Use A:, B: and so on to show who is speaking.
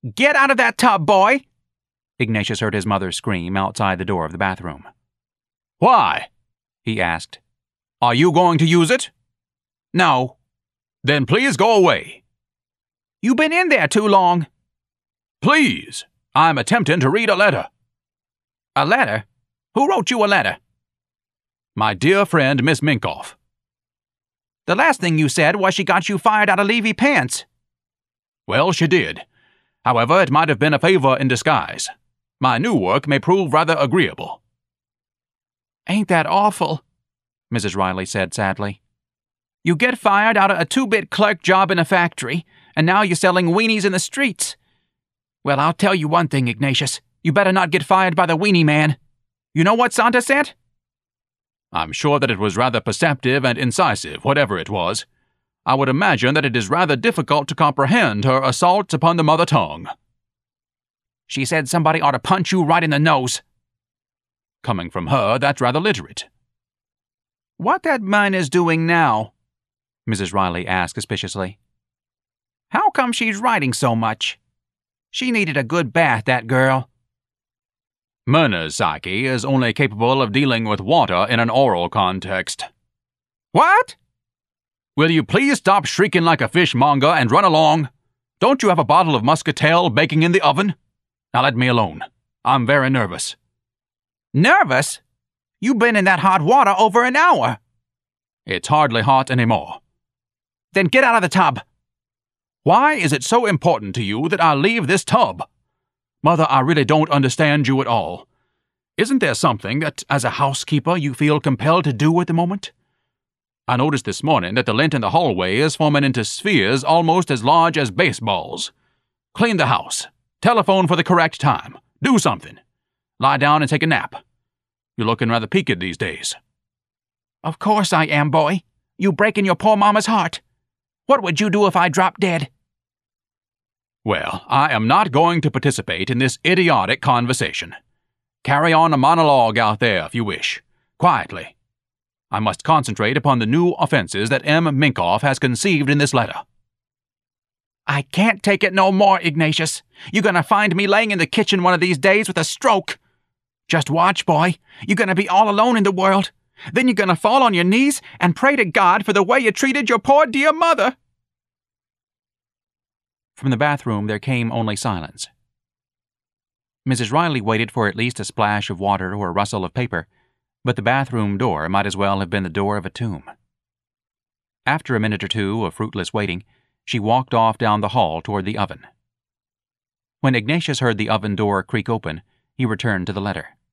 A: Get out of that tub, boy! Ignatius heard his mother scream outside the door of the bathroom.
B: Why? He asked. Are you going to use it?
A: No.
B: Then please go away.
A: You've been in there too long.
B: Please, I'm attempting to read a letter.
A: A letter? Who wrote you a letter?
B: My dear friend, Miss Minkoff.
A: The last thing you said was she got you fired out of Levy Pants.
B: Well, she did. However, it might have been a favor in disguise. My new work may prove rather agreeable.
A: Ain't that awful? Mrs. Riley said sadly. You get fired out of a 2-bit clerk job in a factory, and now you're selling weenies in the streets. Well, I'll tell you one thing, Ignatius. You better not get fired by the weenie man. You know what Santa said?
B: I'm sure that it was rather perceptive and incisive, whatever it was. I would imagine that it is rather difficult to comprehend her assaults upon the mother tongue.
A: She said somebody ought to punch you right in the nose.
B: Coming from her, that's rather literate.
A: What that miner's doing now? Mrs. Riley asked suspiciously. How come she's writing so much? She needed a good bath, that girl.
B: Myrna's psyche is only capable of dealing with water in an oral context.
A: What?
B: Will you please stop shrieking like a fishmonger and run along? Don't you have a bottle of muscatel baking in the oven? Now let me alone. I'm very nervous.
A: Nervous? You've been in that hot water over an hour.
B: It's hardly hot anymore.
A: Then get out of the tub.
B: Why is it so important to you that I leave this tub? Mother, I really don't understand you at all. Isn't there something that, as a housekeeper, you feel compelled to do at the moment? I noticed this morning that the lint in the hallway is forming into spheres almost as large as baseballs. Clean the house. Telephone for the correct time. Do something. Lie down and take a nap. You're looking rather peaked these days.
A: Of course I am, boy. You breaking your poor mama's heart. What would you do if I dropped dead?
B: Well, I am not going to participate in this idiotic conversation. Carry on a monologue out there if you wish. Quietly. I must concentrate upon the new offenses that M. Minkoff has conceived in this letter.
A: I can't take it no more, Ignatius. You're gonna find me laying in the kitchen one of these days with a stroke. Just watch, boy. You're gonna be all alone in the world. Then you're gonna fall on your knees and pray to God for the way you treated your poor dear mother.
C: From the bathroom there came only silence. Mrs. Riley waited for at least a splash of water or a rustle of paper, but the bathroom door might as well have been the door of a tomb. After a minute or two of fruitless waiting, she walked off down the hall toward the oven. When Ignatius heard the oven door creak open, he returned to the letter.